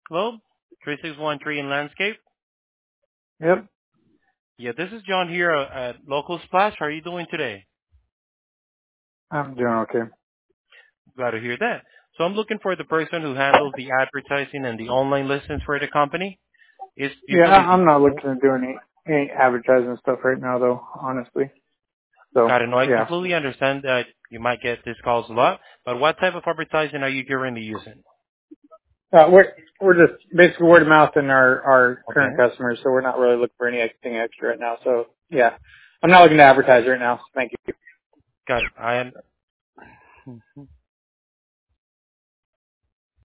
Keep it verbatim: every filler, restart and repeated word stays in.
Globe, three six one three in Landscape. Yep. Yeah, this is John here uh, at Local Splash. How are you doing today? I'm doing okay. Glad to hear that. So I'm looking for the person who handles the advertising and the online listings for the company. It's Yeah, usually I- I'm not the looking to do any, any advertising stuff right now, though, honestly. So, got to know. I yeah. completely understand that you might get these calls a lot, but what type of advertising are you currently using? Uh, we're, we're just basically word of mouth in our, our current Okay, customers, so we're not really looking for anything extra right now. So, yeah. I'm not looking to advertise right now. Thank you. got it. I am.